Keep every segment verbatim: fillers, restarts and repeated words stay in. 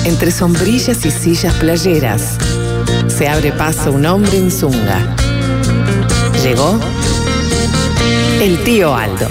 Entre sombrillas y sillas playeras, se abre paso un hombre en zunga. Llegó el tío Aldo.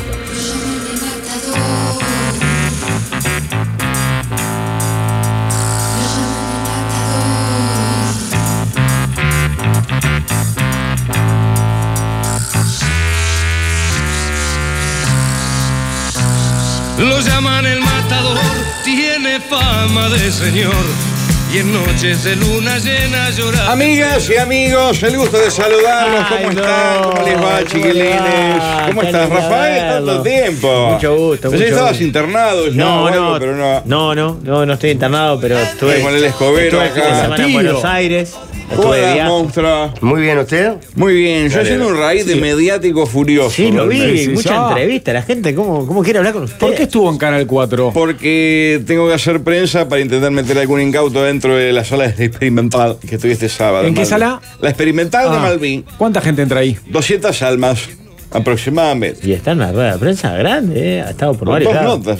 Lo llaman el matador, tiene fama de señor, y en noches de luna llena llora. Amigas y amigos, el gusto de saludarlos. ¿Cómo Ay, están? no. ¿Cómo les va, chiquilines? ¿Cómo Qué estás, alegría Rafael? verlo. Tanto tiempo. Mucho gusto, Pensé que mucho estabas gusto. internado ya No, o algo, no, pero no. no, no, no, no estoy internado, pero estuve Con el escobero estuve el fin de acá. semana en Tío. Buenos Aires. ¿Cómo Estuve de estás, viaje. monstruo? Muy bien, ¿usted? Muy bien, yo haciendo un raíz de mediático furioso. Sí, lo vi, realmente. sí, mucha ya. entrevista. La gente, ¿cómo, cómo quiere hablar con usted? ¿Por qué estuvo en Canal cuatro? Porque tengo que hacer prensa para intentar meter algún incauto dentro de la sala experimental que estoy este sábado. ¿En qué Malvin. sala? La experimental de Ah, Malvin. ¿Cuánta gente entra ahí? doscientas almas, aproximadamente. Y está en una rueda de prensa grande, ¿eh? Ha estado por Con varios dos lados. notas.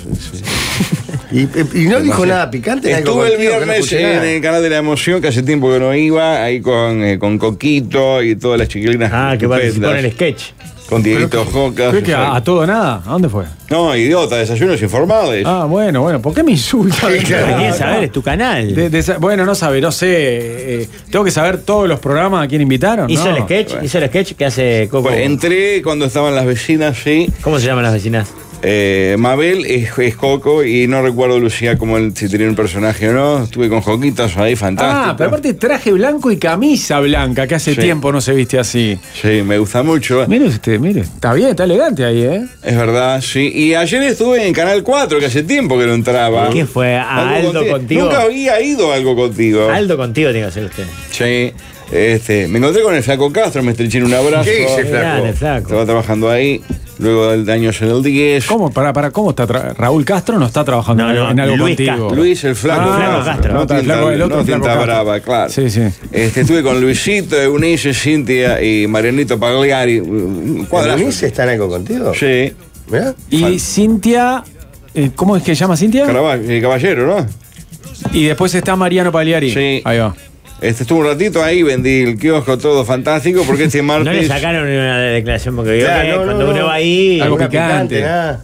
¿Y, y no dijo nada picante? Estuve el viernes en el canal de la emoción, que hace tiempo que no iba, ahí con, eh, con Coquito y todas las chiquilinas. Ah, que participó en el estupendas. sketch. Con Dieguito Jocas. ¿Cree que a, a todo nada? ¿A dónde fue? No, idiota, desayunos informales. Ah, bueno, bueno. ¿Por qué me insulta? ¿Qué quieres saber? Es tu canal. De- de- bueno, no sabe, no sé. eh, tengo que saber todos los programas a quién invitaron. Hizo ¿no? el sketch, Bueno. hizo el sketch que hace Coco. Pues entré cuando estaban las vecinas, sí. ¿Cómo se llaman las vecinas? Eh, Mabel es, es Coco y no recuerdo, Lucía, como él, si tenía un personaje o no. Estuve con Joquitos ahí, fantástico. Ah, pero aparte traje blanco y camisa blanca, que hace Sí. tiempo no se viste así. Sí, me gusta mucho. Mire usted, mire. Está bien, está elegante ahí, ¿eh? Es verdad, sí. Y ayer estuve en Canal cuatro, que hace tiempo que no entraba. ¿Quién fue? ¿A Aldo contigo? Nunca había ido a algo contigo. Aldo contigo tiene que ser usted. Sí. Este, me encontré con el Flaco Castro, me estreché en un abrazo. ¿Qué dice, Qué grande, Estaba flaco. trabajando ahí, luego de años en el diez. ¿Cómo? Para, para, ¿cómo está? tra- Raúl Castro no está trabajando No, en, no, en algo Luis contigo. Castro. Luis el Flaco, Ah, Flaco Castro. No, el tinta, flaco- el otro no Flaco tinta Castro. brava, claro. Sí, sí. Este, estuve con Luisito, Eunice, Cintia y Marianito Pagliari. Un cuadrazo. ¿Eunice está en algo contigo? Sí. ¿Mirá? Y Cintia, eh, ¿cómo es que se llama Cintia? Caraba- eh, Caballero, ¿no? Y después está Mariano Pagliari. Sí. Ahí va. Este, estuve un ratito ahí, vendí el kiosco, todo fantástico, porque este martes... No le sacaron una declaración porque vio Claro, que no, no, cuando no. uno va ahí. Algo ¿Alguna picante. nada?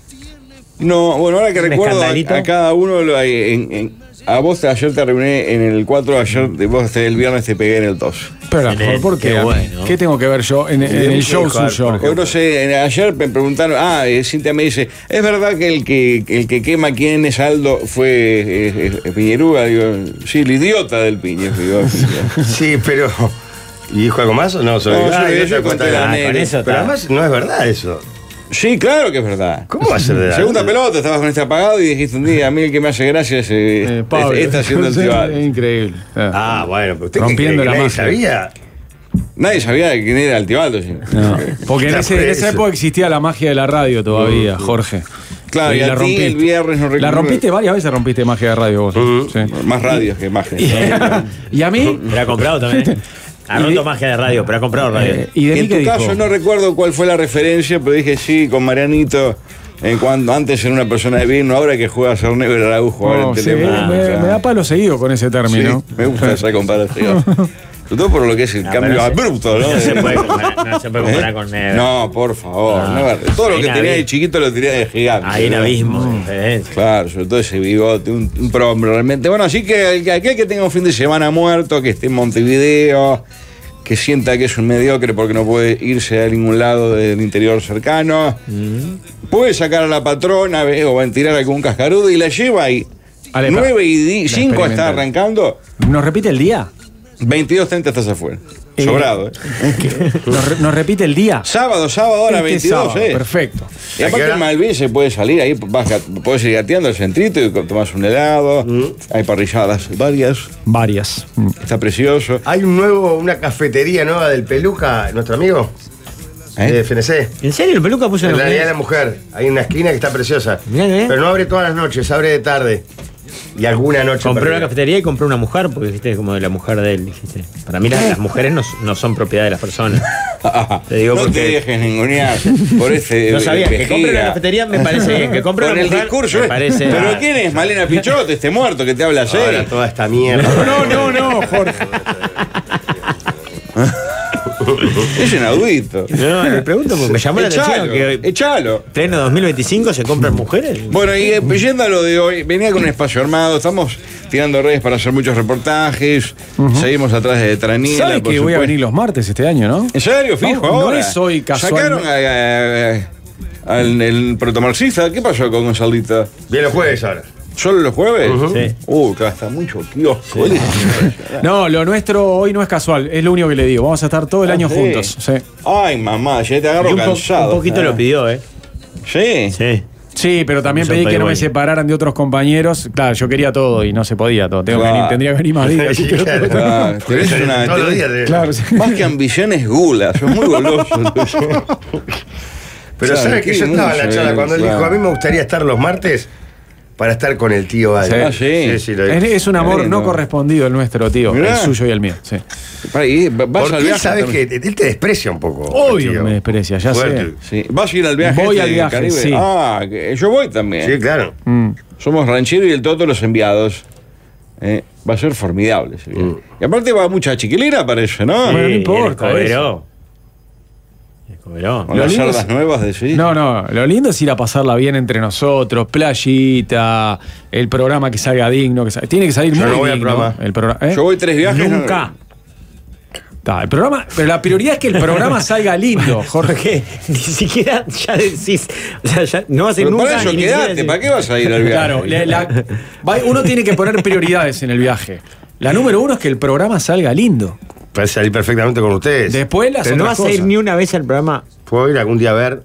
No, bueno, ahora que ¿Un recuerdo a, escandalito? a cada uno, lo hay en- en- a vos te- ayer te reuní en el cuatro, ayer de vos te- el viernes te pegué en el dos. Pero, En el- ¿por qué? qué bueno. ¿Qué tengo que ver yo en, en el show suyo? Yo no sé, en- ayer me preguntaron, ah, eh, Cintia me dice, ¿es verdad que el que el que quema quién es Aldo fue eh, eh, Piñeruga? Digo, sí, el idiota del Piñe. Digo, Sí, pero. ¿Y dijo algo más o no? Sobre No, Ah, sobre ya eso te conté contaré. la Ah, nene. con eso Pero está. además no es verdad eso. sí, claro que es verdad. ¿Cómo va a ser verdad? Segunda pelota, estabas con este apagado y dijiste un día, a mí el que me hace gracia es, eh, Eh, Pablo. es- está haciendo el Sí, tío es Aldo. increíble. Ah, bueno, pero usted Rompiendo cree la que nadie magia. sabía. Nadie sabía quién era el tío Aldo. sí. No, porque en, Ya ese- fue en esa eso. época existía la magia de la radio todavía, Jorge. Claro, y a ti el viernes no La recuerdo- rompiste varias veces, rompiste magia de radio vos. Mm. Sí. Más radios que imágenes. Y a mí, Pero ha comprado también. ¿eh? Ha Y roto de- magia de radio, pero ha comprado radio. eh, ¿y de mí En qué tu dijo? caso no recuerdo cuál fue la referencia, pero dije sí, con Marianito, en cuando antes era una persona de bien, ahora que juega a ser negro Araujo ahora Oh, en sí, Telemundo. me, o sea, me da palo seguido con ese sí, término. me gusta esa comparación. Sobre todo por lo que es el No, cambio pero no se- abrupto, ¿no? No se puede comparar, no se puede comparar ¿Eh? con negro. No, por favor. No. no, todo lo Hay que un tenía de abismo. chiquito lo tenía de gigante. Hay un ¿no? abismo de diferencia. Claro, sobre todo ese bigote, un, un prohombro realmente. Bueno, así que que aquel que tenga un fin de semana muerto, que esté en Montevideo, que sienta que es un mediocre porque no puede irse a ningún lado del interior cercano, puede sacar a la patrona ve, o va a tirar algún cascarudo y la lleva ahí. Alepa. nueve y cinco está experimental. arrancando, ¿Nos repite el día? veintidós treinta estás afuera. Eh, Sobrado, ¿eh? ¿Nos, re- nos repite el día? Sábado, sábado a las Este veintidós, sábado, ¿eh? Perfecto. Y aparte en Malvin se puede salir ahí, vas ga- puedes ir gateando al centrito y tomás un helado, hay parrilladas varias, Varias. Mm. está precioso. Hay un nuevo, una cafetería nueva del Peluca, nuestro amigo, ¿Eh? de F N C. ¿En serio el peluca puso En en la los Día de la Mujer. Hay una esquina que está preciosa. Mirá, ¿eh? Pero no abre todas las noches, abre de tarde. Y alguna noche. Compró perdida. una cafetería y compró una mujer, porque dijiste como de la mujer de él, dijiste. Para mí las, las mujeres no, no son propiedad de las personas. Te digo no porque- te dejes ningunear por ese. No sabía, que vejiga. compre en la cafetería me parece bien. Que compre Con una el mujer discurso. me eh. parece. Pero ¿quién es? Malena Pichot, este muerto que te habla así. Ahora toda esta mierda. No, no, no, Jorge. Es inaudito. No, le pregunto porque me llamó la atención Echalo, que echalo. pleno dos mil veinticinco se compran mujeres. Bueno, y eh, yendo a lo de hoy, venía con un espacio armado, estamos tirando redes para hacer muchos reportajes, seguimos atrás de Tranila. ¿Sabes por que voy a supuesto. venir los martes este año, no? ¿En serio? Fijo, No, no ahora. es hoy casual. Sacaron a- a- a- al el protomarxista. ¿Qué pasó con Gonzalita? Bien los jueves ahora. ¿Solo los jueves? Sí. Uh, acá está mucho kiosco. No, lo nuestro hoy no es casual, es lo único que le digo. Vamos a estar todo el Ah, año sí. juntos. Sí. Ay, mamá, ya te agarro Y un, po- cansado. un poquito Ah. lo pidió, ¿eh? Sí. Sí. Sí, pero también Son pedí que no me pegüeños. separaran de otros compañeros. Claro, yo quería todo y no se podía todo. Tengo que Claro. venir- tendría que venir más días. así que no Claro. tengo- Ah, tenés una- Todos los tenés- días de- Claro, sí. Más que ambiciones, gula. Sos muy goloso. Pero Claro, ¿sabes que qué yo estaba en la mucho, charla eh, cuando él claro. dijo, a mí me gustaría estar los martes para estar con el tío Adi? Ah, sí. Sí, sí, lo dijo. Es, es un amor Qué lindo. no correspondido el nuestro, tío. Mirá. El suyo y el mío. Sí. Pará, y ¿Vas Porque al él viaje? sabes que también? él te desprecia un poco. Obvio tío. me desprecia, ya Fuerte. sé. Sí. ¿Vas a ir al viaje? Voy este al del viaje, Caribe? sí. Ah, que yo voy también. Sí, claro. Mm. Somos Ranchero y el Toto los enviados. Eh, va a ser formidable ese viaje. Mm. Y aparte va mucha chiquilina, parece, ¿no? Bueno, no Sí, importa el escoberó. El escoberó. Con Lo las lindo cerdas es- nuevas de sí. No, no, lo lindo es ir a pasarla bien entre nosotros, playita, el programa que salga digno, que salga- tiene que salir Yo muy no voy al digno. programa. El programa, ¿eh? Yo voy tres viajes. Nunca. Ta, el programa, pero la prioridad es que el programa salga lindo, Jorge. Jorge, ni siquiera ya decís. O sea, ya no vas a ir Pero nunca. para eso y ni siquiera quedate, decís- ¿para qué vas a ir al viaje? Claro, la- la- va- uno tiene que poner prioridades en el viaje. La número uno es que el programa salga lindo. Puede salir perfectamente con ustedes. Después las Pero no otras vas a ir cosas. ni una vez al programa. ¿Puedo ir algún día a ver?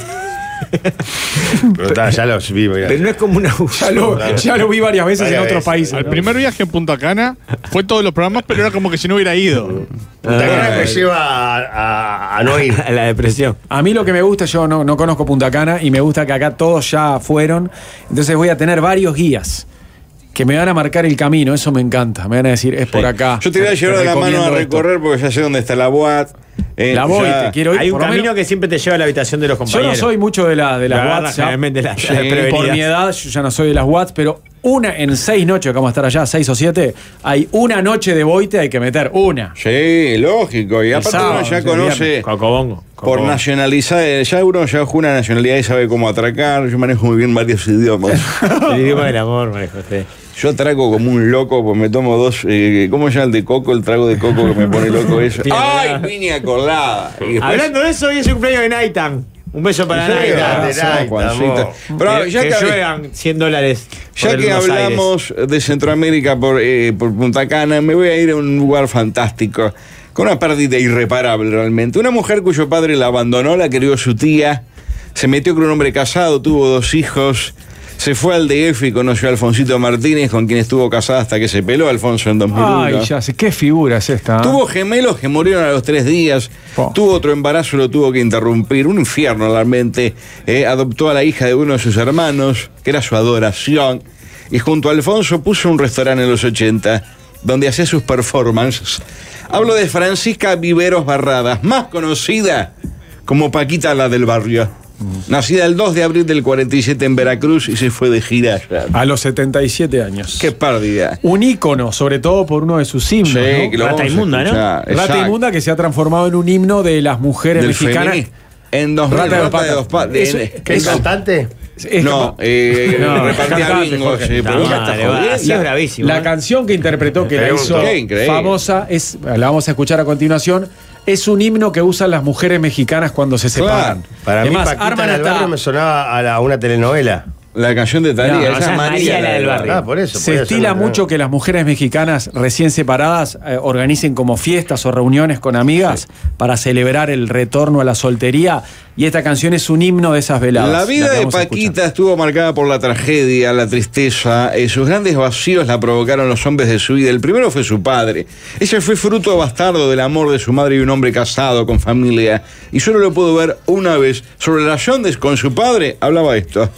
Pero está, ya los vi. mira. Pero no es como una. Ya lo, ya lo vi varias veces Varias en otros veces. países. Al ¿no? primer viaje en Punta Cana fue todos los programas, pero era como que si no hubiera ido. Punta Cana me Ay. lleva a, a- a no ir. A la depresión. A mí lo que me gusta, yo no, no conozco Punta Cana y me gusta que acá todos ya fueron. Entonces voy a tener varios guías que me van a marcar el camino. Eso me encanta. Me van a decir, es por acá. Yo te voy a llevar de la mano a recomiendo esto. recorrer porque ya sé dónde está la boat. Eh, La voy, ya- te quiero ir. Hay un por lo camino menos- que siempre te lleva a la habitación de los Yo compañeros. no soy mucho de, la, de las La agarra watts. generalmente la- Sí, las desprevenidas. por mi edad, yo ya no soy de las watts, pero una en seis noches que vamos a estar allá, seis o siete, hay una noche de boite, hay que meter una. Sí, lógico. Y aparte sábado, uno ya el conoce viernes. Cocobongo. por Cocobongo. nacionalizar, ya uno ya jura una nacionalidad y sabe cómo atracar. Yo manejo muy bien varios idiomas. El idioma del amor, María José. Yo atraco como un loco, pues me tomo dos. Eh, ¿Cómo se llama el de coco? El trago de coco que me pone loco eso. Tiene ¡Ay, nada. piña colada! Y después- Hablando de eso, hoy es el cumpleaños de Naitan. Un beso para ¿En serio? Naitan. de Ah, Naitan, Juancito. amor. Pero que ya que que, lluevan cien dólares. ya por el que Buenos Aires. hablamos de Centroamérica por, eh, por Punta Cana, me voy a ir a un lugar fantástico, con una pérdida irreparable realmente. Una mujer cuyo padre la abandonó, la crió su tía, se metió con un hombre casado, tuvo dos hijos, se fue al D F y conoció a Alfonsito Martínez, con quien estuvo casada hasta que se peló Alfonso en dos mil uno. Ay, ya sé, qué figura es esta. ¿eh? Tuvo gemelos que murieron a los tres días. Po. Tuvo otro embarazo, lo tuvo que interrumpir. Un infierno realmente. Eh, adoptó a la hija de uno de sus hermanos, que era su adoración. Y junto a Alfonso puso un restaurante en los ochenta, donde hacía sus performances. Hablo de Francisca Viveros Barradas, más conocida como Paquita la del barrio. Nacida el dos de abril del cuarenta y siete en Veracruz y se fue de gira allá. A los setenta y siete años. Qué pérdida. Un ícono, sobre todo por uno de sus himnos. Sí, ¿no? que lo Rata vamos a inmunda, ¿no? escuchar. Rata Exacto. Inmunda, que se ha transformado en un himno de las mujeres Del mexicanas. feminismo. En dos mil, Rata de dos Rata de dos patas. patas. Eso- En- ¿Qué es eso- cantante? es No, capaz- eh, No, repartía cantante, bingos, Jorge. sí, pero No, ya está le va- jodido. así es bravísimo. La ¿eh? canción que interpretó, que la Pregunto. hizo Qué increíble. famosa, es, la vamos a escuchar a continuación, es un himno que usan las mujeres mexicanas cuando se Claro. separan. Para Además, mí, Paquita arman del hasta- barrio me sonaba a, la- a una telenovela. La canción de Talía, No, esa esa es es María, la del barrio. Ah, por eso. Se podía estila ser una mucho que las mujeres mexicanas recién separadas eh, organicen como fiestas o reuniones con amigas para celebrar el retorno a la soltería, y esta canción es un himno de esas veladas. La vida que de vamos a Paquita escuchar. estuvo marcada por la tragedia, la tristeza. Eh, sus grandes vacíos la provocaron los hombres de su vida. El primero fue su padre. Ese fue fruto bastardo del amor de su madre y un hombre casado, con familia. Y solo lo pudo ver una vez. Sobre la relación de- con su padre, hablaba esto.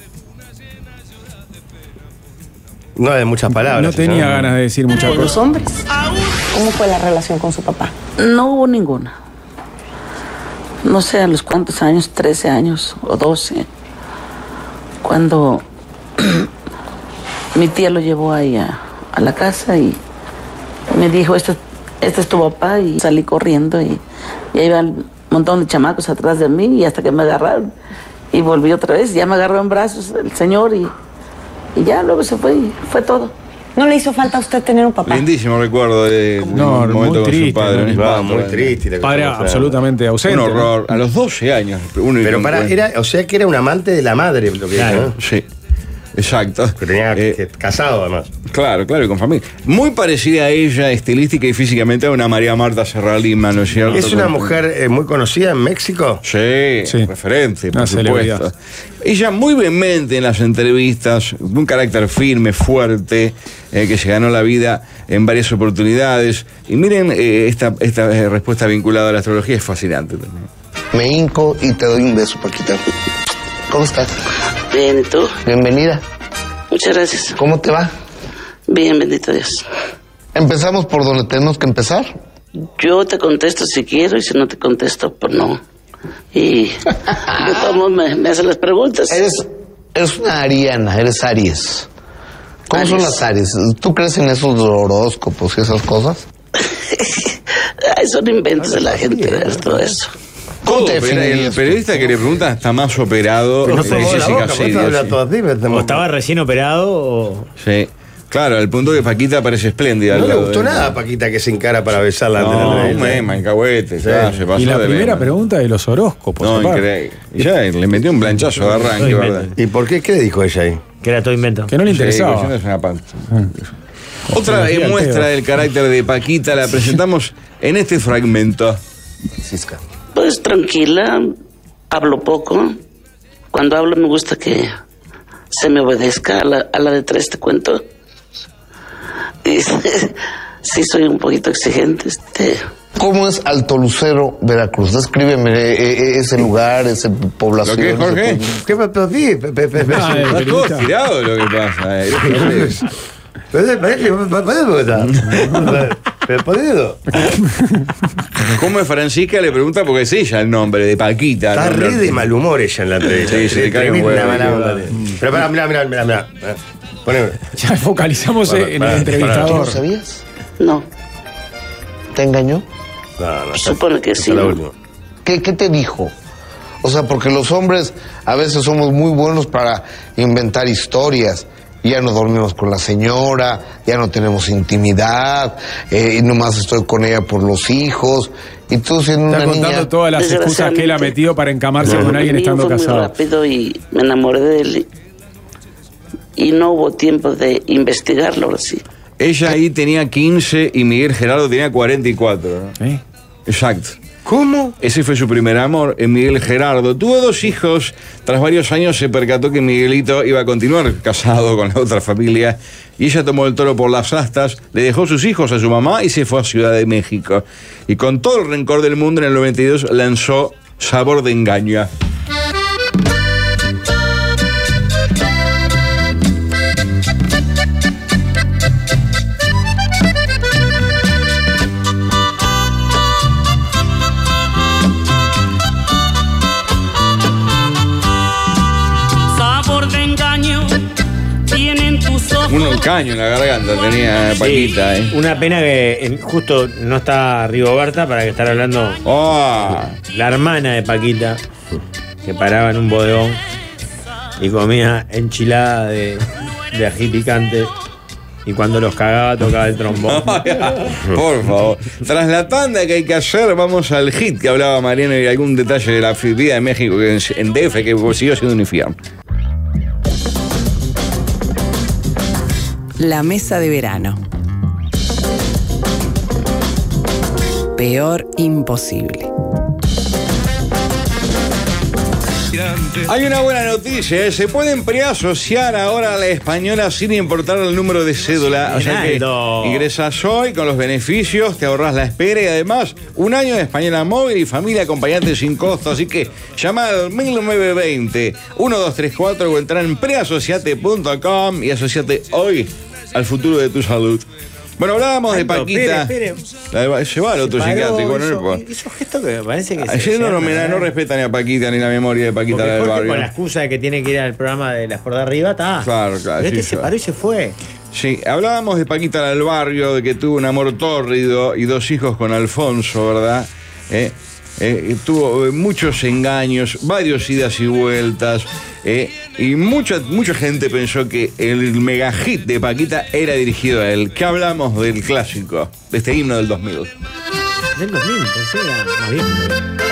No de muchas palabras. No tenía ¿no? ganas de decir muchas Con los cosas. hombres. ¿Cómo fue la relación con su papá? No hubo ninguna. no sé a los cuántos años, trece años o doce, cuando mi tía lo llevó ahí a, a la casa y me dijo, este, este es tu papá, y salí corriendo y, y ahí iban un montón de chamacos atrás de mí y hasta que me agarraron y volví otra vez, ya me agarró en brazos el señor y, y ya luego se fue y fue todo. ¿No le hizo falta a usted tener un papá? Lindísimo recuerdo de No, un momento muy con triste, su padre. ¿no? un Ah, espanto, muy ¿no? triste. la Padre cosa, o sea. absolutamente ausente. Un horror. A los doce años. Uno y Pero con- para, era, o sea que era un amante de la madre, lo que Claro. dijo, ¿no? Sí. Exacto. Que tenía Eh, que- casado además. Claro, claro, y con familia. Muy parecida a ella, estilística y físicamente, a una María Marta Serra Lima, ¿no es cierto? Es una Con- mujer eh, muy conocida en México. Sí, Sí. referente, por Una supuesto. celebridad. Ella muy vehemente en las entrevistas, de un carácter firme, fuerte, eh, que se ganó la vida en varias oportunidades. Y miren, eh, esta, esta eh, respuesta vinculada a la astrología es fascinante también. Me hinco y te doy un beso, Paquita. ¿Cómo estás? Bien, ¿y tú? Bienvenida. Muchas gracias. ¿Cómo te va? Bien, bendito Dios. Empezamos por donde tenemos que empezar. Yo te contesto si quiero y si no te contesto, pues no. Y de todos modos me, me hacen las preguntas. Eres, eres una ariana, eres Aries. ¿Cómo son Aries. las Aries? ¿Tú crees en esos horóscopos y esas cosas? Ay, son inventos de la gente, ver todo eso. ¿Cómo Todo, te pero el definirías? periodista que le pregunta está más operado Pero no que se la Jessica boca, ¿por qué Siria, habla sí. todo así? ¿O estaba recién operado o...? Sí. Claro, al punto que Paquita parece espléndida. No al le lado gustó de- nada a Paquita que se encara para besarla antes de la No, entrevista. mema, encahuete, ya, se pasó Y la de primera mema. pregunta de los horóscopos. No, aparte. increíble. Y ya le metió un planchazo de arranque, Soy ¿verdad? invento. ¿Y por qué? ¿Qué le dijo ella ahí? Que era todo invento. Que no le Sí, interesaba. que es una pan- Otra Astrología eh, al muestra pedo. del carácter de Paquita la presentamos en este fragmento. Francisca. Pues tranquila, hablo poco. Cuando hablo me gusta que se me obedezca. A la, a la de tres te cuento. Y sí soy un poquito exigente. Este. ¿Cómo es Alto Lucero, Veracruz? Descríbeme eh, eh, ese lugar, esa población. ¿Lo que es, ese Jorge? pueblo. ¿Qué pasó? Sí, pe- pe- pe- pe- Ah, el Está todo periodista. tirado lo que pasa. eh. Pero parece- parece- Pero podido. ¿Cómo es Francisca? Le pregunta porque es ella el nombre de Paquita. Está ¿no? re de mal humor ella en la entrevista. Sí, se te cae un Tremenda huevo, mala qué onda. va. Pero pará, mirá, mirá, mirá, mirá. Poneme. Ya focalizamos Para, en para, el ¿Tú entrevistador. no sabías? No, ¿Te engañó? No, no, supone que hasta sí. la ¿no? última. ¿Qué, ¿Qué te dijo? O sea, porque los hombres a veces somos muy buenos para inventar historias. Ya no dormimos con la señora, ya no tenemos intimidad, eh, y nomás estoy con ella por los hijos. Y tú siendo Está una contando niña... todas las excusas que él ha Desgraciadamente, metido para encamarse con alguien El mío estando fue muy casado. rápido y me enamoré de él. Y, y no hubo tiempo de investigarlo, ahora sí. Ella ahí tenía quince y Miguel Gerardo tenía cuarenta y cuatro. ¿no? ¿Eh? Exacto. ¿Cómo? Ese fue su primer amor, en Miguel Gerardo. Tuvo dos hijos. Tras varios años se percató que Miguelito iba a continuar casado con la otra familia. Y ella tomó el toro por las astas, le dejó sus hijos a su mamá y se fue a Ciudad de México. Y con todo el rencor del mundo, en el noventa y dos lanzó Sabor de Engaño. Sabor de engaño tienen tus ojos. Un caño en la garganta tenía Paquita, Sí, ¿eh? Una pena que en- justo no está Rigoberta para que estar hablando Oh, la hermana de Paquita, que paraba en un bodegón y comía enchilada de, de ají picante. Y cuando los cagaba tocaba el trombón. por favor. Tras la tanda que hay que hacer, vamos al hit que hablaba Mariano y algún detalle de la vida de México que en- en D F que siguió siendo un infierno. La mesa de verano. Peor imposible. Hay una buena noticia, ¿eh? Se pueden preasociar ahora a la española sin importar el número de cédula. O sea que Ronaldo. ingresas hoy con los beneficios, te ahorras la espera y además un año de española móvil y familia acompañante sin costo. Así que llama al mil novecientos veinte, uno dos tres cuatro o entra en preasociate punto com y asociate hoy al futuro de tu salud. Bueno, hablábamos de Alto, Paquita. espere, espere. La de- Se va al otro Paró, psiquiátrico, ¿no? hizo- No, hizo gesto que me parece que se Ayer no, no, llama, mira, no respetan ni a Paquita ni la memoria de Paquita Porque la del Jorge, barrio. con la excusa de que tiene que ir al programa de las por de arriba, está. Claro, claro, Pero sí, este se yo- paró y se fue. Sí, hablábamos de Paquita la del barrio, de que tuvo un amor tórrido y dos hijos con Alfonso, ¿verdad? Eh, eh, tuvo eh, muchos engaños, varios idas y vueltas, eh, y mucha, mucha gente pensó que el mega hit de Paquita era dirigido a él. ¿Qué hablamos del clásico, de este himno del dos mil? Del dos mil, pensé que era más viejo.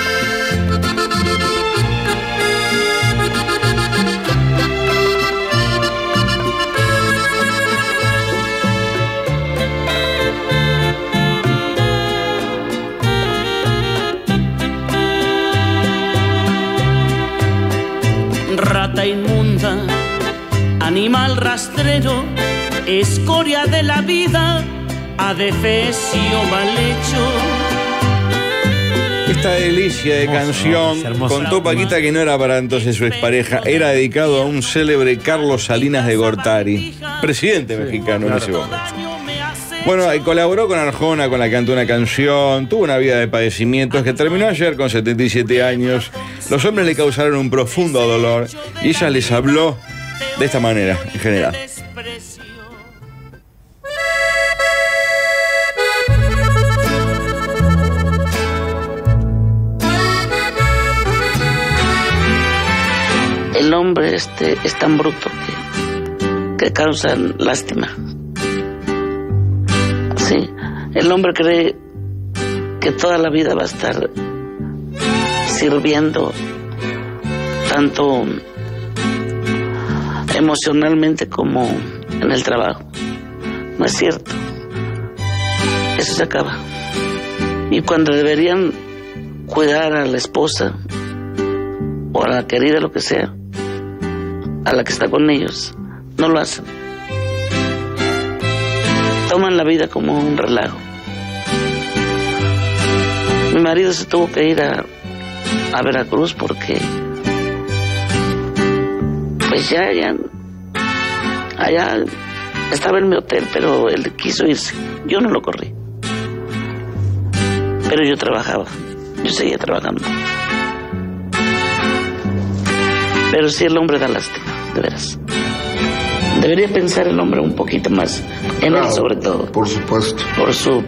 Rata inmunda, animal rastrero, escoria de la vida, adefesio mal hecho. Esta delicia de Hermoso, canción es hermoso. contó Paquita que no era para entonces su expareja, era dedicado a un célebre Carlos Salinas de Gortari, presidente mexicano en ese momento. Bueno, y colaboró con Arjona, con la que cantó una canción, tuvo una vida de padecimientos que terminó ayer con setenta y siete años. Los hombres le causaron un profundo dolor y ella les habló de esta manera, en general. El hombre este es tan bruto que, que causa lástima. Sí, el hombre cree que toda la vida va a estar sirviendo tanto emocionalmente como en el trabajo. No es cierto. Eso se acaba. Y cuando deberían cuidar a la esposa o a la querida, lo que sea, a la que está con ellos, no lo hacen. Toman la vida como un relajo. Mi marido se tuvo que ir a, a Veracruz porque pues ya, ya allá estaba en mi hotel, pero él quiso irse. Yo no lo corrí, pero yo trabajaba, yo seguía trabajando. Pero sí, el hombre da lástima, de veras. Debería pensar el hombre un poquito más en Claro, él, sobre todo. Por supuesto. Por su...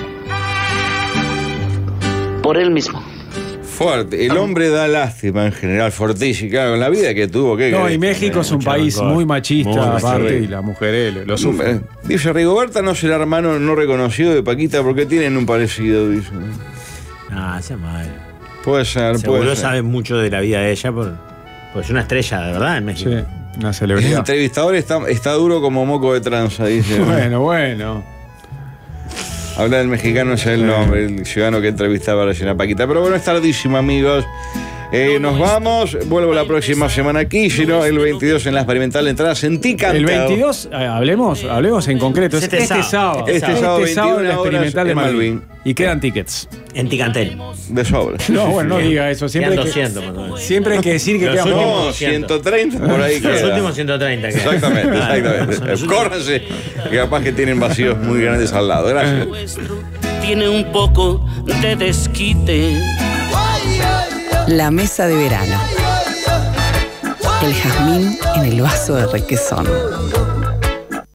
por él mismo. Fuerte, el hombre da lástima en general, fortísimo, claro, en la vida que tuvo. ¿qué No, querés? y México es un Mucho país rencor. muy machista, Muy aparte, machista. y las mujeres lo sufren. Eh, Dice Rigoberta no será hermano no reconocido de Paquita porque tienen un parecido, dice. Ah, sea mal. Puede ser, Seguro puede ser. saben mucho de la vida de ella por, porque es una estrella, de verdad, en México. Sí, una El celebridad. entrevistador está, está duro como moco de tranza, dice. Bueno, bueno. Habla del mexicano, ese es el nombre, el ciudadano que entrevistaba recién a Paquita. Pero bueno, es tardísimo, amigos. Eh, nos vamos, vuelvo la próxima semana aquí, si no, el veintidós en la experimental, entradas en Ticantao. El veintidós, eh, hablemos, hablemos en concreto. Es Este este, sábado. sábado. Este sábado, Este sábado en la veintiuna horas experimental de en Malvin. Malvin. Y quedan tickets. En Ticantel. De sobra. No, bueno, no diga eso. Siempre Quedan hay que, doscientos, por lo menos. siempre hay que decir que Los quedan últimos- pocos. No, ciento treinta por ahí Los queda. últimos ciento treinta. que- Exactamente, Claro, exactamente. son los últimos. Córranse, que capaz que tienen vacíos muy grandes al lado. Gracias. Nuestro tiene un poco de desquite. La mesa de verano. El jazmín en el vaso de requesón.